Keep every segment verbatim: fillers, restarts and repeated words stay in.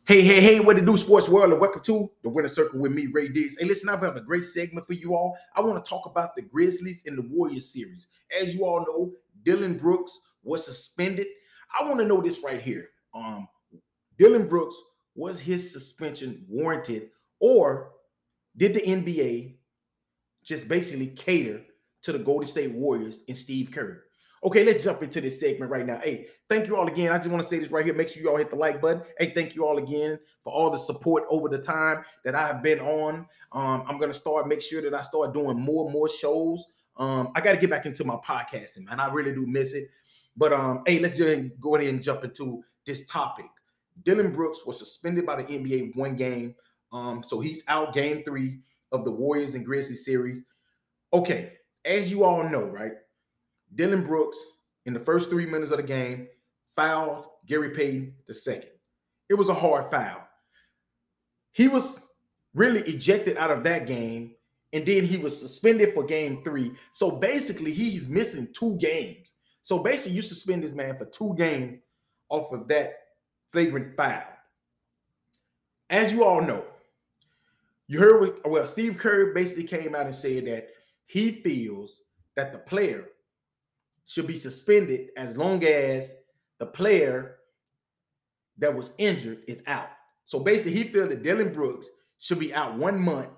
Hey, hey, hey, what to do, sports world, and welcome to the Winner Circle with me, Ray Diggs. Hey, listen, I have a great segment for you all. I want to talk about the Grizzlies and the Warriors series. As you all know, Dillon Brooks was suspended. I want to know this right here. Um, Dillon Brooks, was his suspension warranted, or did the N B A just basically cater to the Golden State Warriors and Steve Kerr? Okay, let's jump into this segment right now. Hey, thank you all again. I just want to say this right here. Make sure you all hit the like button. Hey, thank you all again for all the support over the time that I have been on. Um, I'm going to start, make sure that I start doing more and more shows. Um, I got to get back into my podcasting, man. I really do miss it. But um, hey, let's just go ahead and jump into this topic. Dillon Brooks was suspended by the N B A one game. Um, so he's out game three of the Warriors and Grizzlies series. Okay, as you all know, right? Dillon Brooks, in the first three minutes of the game, fouled Gary Payton the second. It was a hard foul. He was really ejected out of that game, and then he was suspended for game three. So basically, he's missing two games. So basically, you suspend this man for two games off of that flagrant foul. As you all know, you heard, well, Steve Kerr basically came out and said that he feels that the player should be suspended as long as the player that was injured is out. So basically, he feels that Dillon Brooks should be out one month,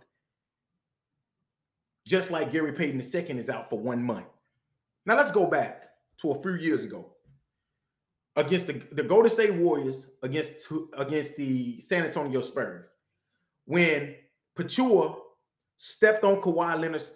just like Gary Payton the second is out for one month. Now let's go back to a few years ago against the, the Golden State Warriors against, against the San Antonio Spurs. When Pachulia stepped on Kawhi Leonard's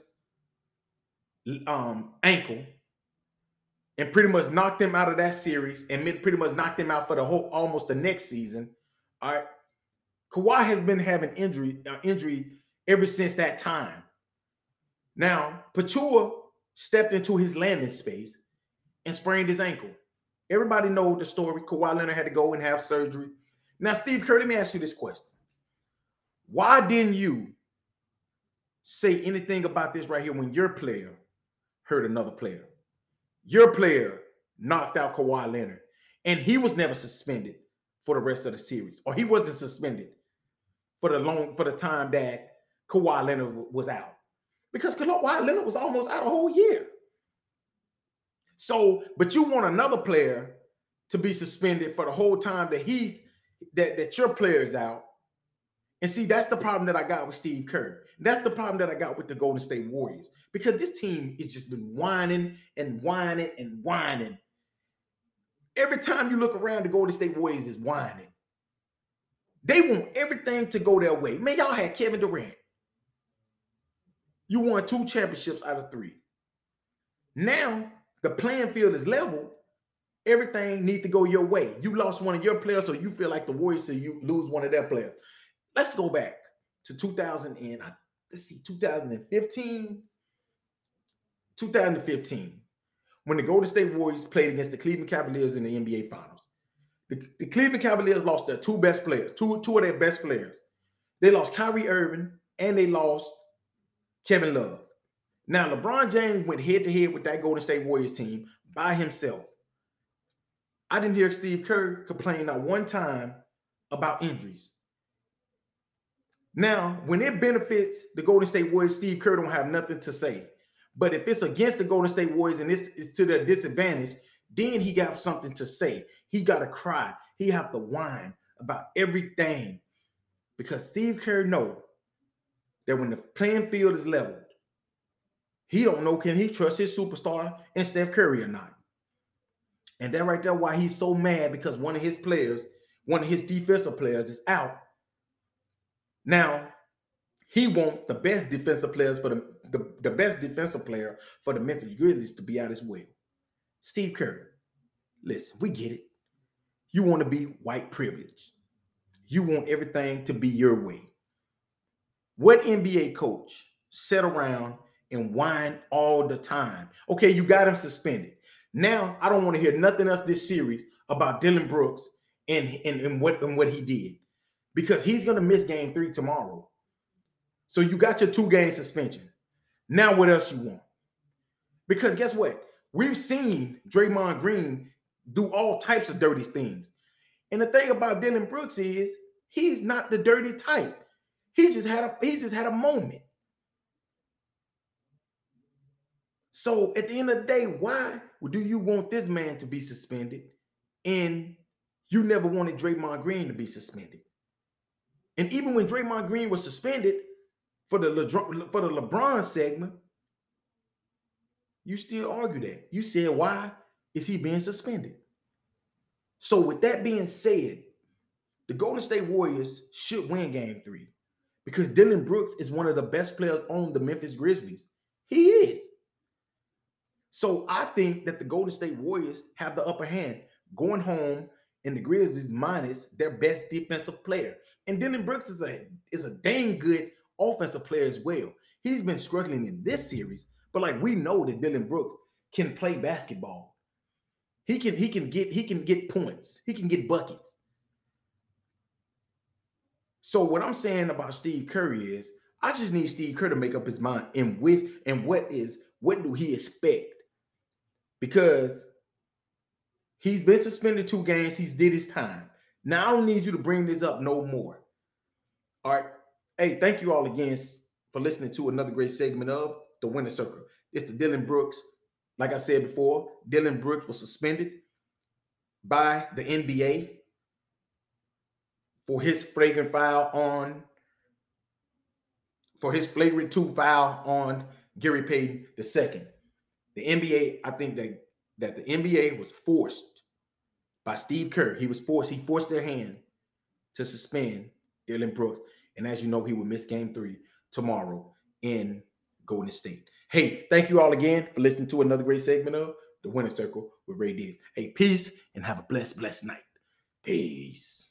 um, ankle and pretty much knocked him out of that series and pretty much knocked him out for the whole, almost the next season. All right. Kawhi has been having injury, uh, injury ever since that time. Now, Pachulia stepped into his landing space and sprained his ankle. Everybody knows the story. Kawhi Leonard had to go and have surgery. Now, Steve Kerr, let me ask you this question. Why didn't you say anything about this right here when your player hurt another player? Your player knocked out Kawhi Leonard, and he was never suspended for the rest of the series, or he wasn't suspended for the long for the time that Kawhi Leonard was out, because Kawhi Leonard was almost out a whole year. So, but you want another player to be suspended for the whole time that he's that that your player is out. And see, that's the problem that I got with Steve Kerr. That's the problem that I got with the Golden State Warriors, because this team has just been whining and whining and whining. Every time you look around, the Golden State Warriors is whining. They want everything to go their way. Man, y'all had Kevin Durant. You won two championships out of three. Now, the playing field is level. Everything needs to go your way. You lost one of your players, so you feel like the Warriors, so you lose one of their players. Let's go back to two thousand and let's see, two thousand fifteen, two thousand fifteen, when the Golden State Warriors played against the Cleveland Cavaliers in the N B A Finals. The, the Cleveland Cavaliers lost their two best players, two, two of their best players. They lost Kyrie Irving and they lost Kevin Love. Now, LeBron James went head-to-head with that Golden State Warriors team by himself. I didn't hear Steve Kerr complain not one time about injuries. Now, when it benefits the Golden State Warriors, Steve Kerr don't have nothing to say. But if it's against the Golden State Warriors and it's, it's to their disadvantage, then he got something to say. He got to cry. He have to whine about everything, because Steve Kerr know that when the playing field is leveled, he don't know, can he trust his superstar and Steph Curry or not? And that right there why he's so mad, because one of his players, one of his defensive players is out. Now, he wants the best defensive players for the, the, the best defensive player for the Memphis Grizzlies to be out as well. Steve Kerr, listen, we get it. You want to be white privilege. You want everything to be your way. What N B A coach sat around and whine all the time? Okay, you got him suspended. Now, I don't want to hear nothing else this series about Dillon Brooks and, and, and, what, and what he did, because he's going to miss game three tomorrow. So you got your two-game suspension. Now what else you want? Because guess what? We've seen Draymond Green do all types of dirty things. And the thing about Dillon Brooks is He's not the dirty type. He just had a he just had a moment. So at the end of the day, why do you want this man to be suspended and you never wanted Draymond Green to be suspended? And even when Draymond Green was suspended for the Le- for the LeBron segment, you still argue that. You said, why is he being suspended? So with that being said, the Golden State Warriors should win game three because Dillon Brooks is one of the best players on the Memphis Grizzlies. He is. So I think that the Golden State Warriors have the upper hand going home and the Grizzlies minus their best defensive player. And Dillon Brooks is a, is a dang good offensive player as well. He's been struggling in this series, but like we know that Dillon Brooks can play basketball. He can he can get he can get points. He can get buckets. So what I'm saying about Steve Kerr is I just need Steve Kerr to make up his mind and with and what is what do he expect? Because he's been suspended two games. He's did his time. Now I don't need you to bring this up no more. All right. Hey, thank you all again for listening to another great segment of The Winner's Circle. It's the Dillon Brooks. Like I said before, Dillon Brooks was suspended by the N B A for his flagrant foul on for his flagrant two foul on Gary Payton the second. The N B A, I think that that the N B A was forced by Steve Kerr. He was forced. He forced their hand to suspend Dillon Brooks. And as you know, he will miss game three tomorrow in Golden State. Hey, thank you all again for listening to another great segment of The Winner's Circle with Ray Diggs. Hey, peace and have a blessed, blessed night. Peace.